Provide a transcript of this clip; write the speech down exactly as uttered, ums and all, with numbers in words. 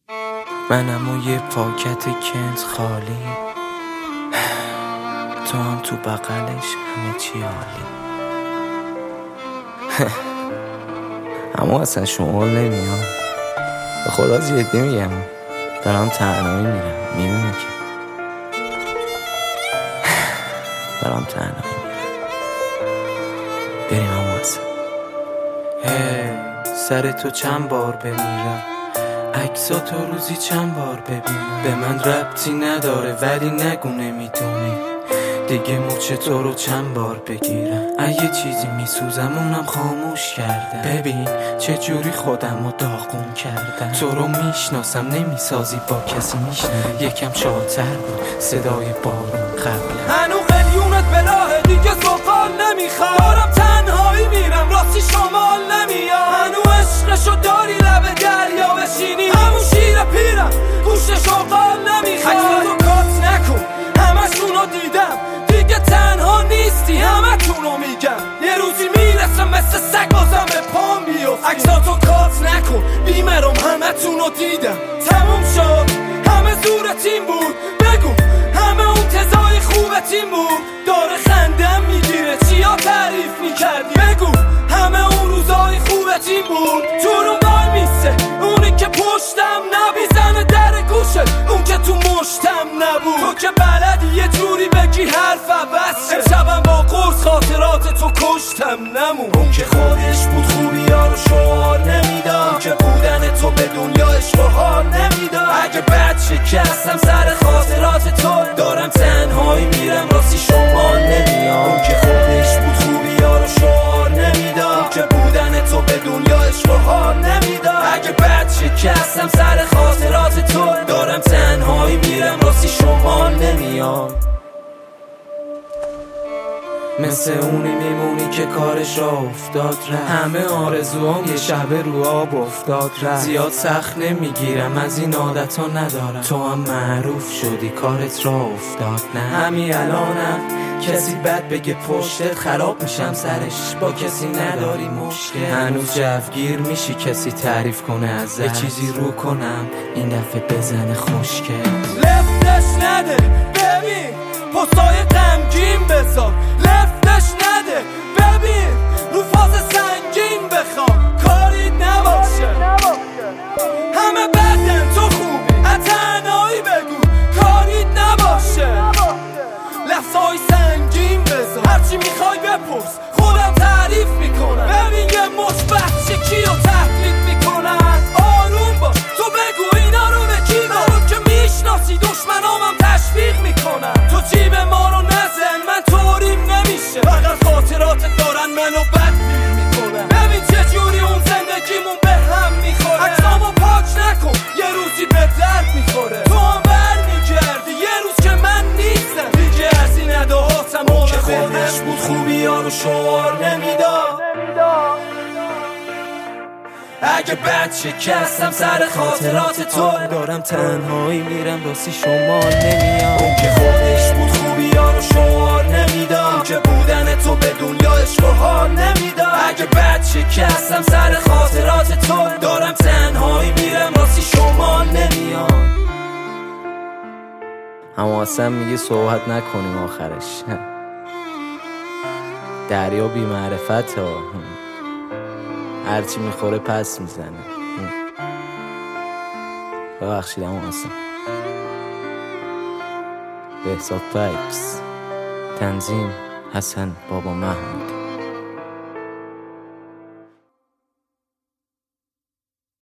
منم و یه پاکت کنز خالی، تو هم تو بغلش همه چی عالی. اما اصلا شمال نمیام، به خدا جدی میگم، دارم تنهایی میرم، میدونی که دارم تنهایی میرم. بریم اما اصلا هی سر تو چند بار بمیرم، عکسا تو روزی چند بار ببینم. به من ربطی نداره ولی نگو نمیدونی، دیگه مچ تو رو چند بار بگیرم. اگه چیزی میسوزم اونم خاموش کردم. ببین چه جوری خودم رو داغون کردم. تو رو میشناسم نمیسازی با کسی میشنوی. یکم شادتر بود صدای بارون قبل. هنو قلیونت به راه دیگه سوقال نمیخوام. دارم تنهایی میرم راستی شمال نمیام. هنو عشقشو داری لب دریا بشینی. همون شیر پیرم گوش شوقال نمیخوام. عکساتو کات نکن همشونو دیدم، دیگه تنها نیستی همه تونو میگم. یه روزی میرسم مثل سگ بازم به پام بیفتی. عکساتو کات نکن بیمرم همه تونو دیدم. تموم شد همه زور تیم بود، بگو همه اون تزای خوب تیم بود. داره خندم میگیره چیا تعریف میکردی. بگو همه اون روزای خوب تیم بود. تو رو وای میسه اونی که پشتم نبیزنه در گوشت، اون که تو مشتم نبود. تو که بلدی یه جوری بگی حرف عوض شه. امشبم با قرص خاطرات تو کشتم نمون. اون که خودش بود خوبی ها رو شعار نمیداد، اون که بودن تو به دنیا عشق و حال نمیداد. اگه بد شکستم سر خاطرات تو، دارم تنهایی میرم راستی شمال نمیام. اون که خودش بود خوبی ها رو شعار نمیداد، اون که بودن تو به دنیا عشق و حال نمیداد. اگه بد شکستم سر خاطرات تو، دارم تنهایی میرم راستی شمال نمیام. مثل اونی میمونی که کارش را افتاد رفت. همه آرزوام یه شب رو آب افتاد رفت. زیاد سخت نمیگیرم از این عادت ها ندارم. تو هم معروف شدی کارت را افتاد. نه همین الانم کسی بد بگه پشتت خراب میشم سرش. با کسی نداری مشکل، هنوز جوگیر میشی کسی تعریف کنه ازت. یه چیزی رو کنم این دفعه بزنه خوشگل. لفتش نده ببین پستای غمگین بذار. لفتش نده ببین رو فاز سنگین بخوام. کاری نباشه همه بدن تو خوبی، تنهایی بگو کاری نباشه. لفظای سنگین بذار هرچی میخوای بپرس خودم تعریف میکنم. ببین یه مشبه شکی رو تحقیق میکنن. آروم باش تو بگو اینا رو به کی دارم که میشناسی. دشمنامم تشویق میکنن تو جیب ما رو نزن، من طوریم نمیشه. فقط خاطرات دارن منو بدبیر میکنن. ببین چه جوری اون زندگیمون به هم میخوره. عکسامو پاک نکن یه روزی به درد میخوره. تو هم برمیگردی یه روز که من نیستم. دیگه از این اداهاتم اون که خودش بود خوبی ها رو شعار نمیداد. اگه بد شکستم سر خاطرات تو، دارم تنهایی میرم راستی شمال نمیام. اون که خودش بود خوبی ها رو شعار نمیداد، اون که بودن تو به دنیا عشق و حال نمیداد. اگه بد شکستم سر خاطرات تو، دارم تنهایی میرم راستی شمال نمیام. اما اصلا میگه صحبت نکنیم آخرش. دریا بی معرفت ها، هرچی میخوره پس میزنه. ببخشید اما اصلا. بهزاد پایپس، تنظیم حسن بابا محمود.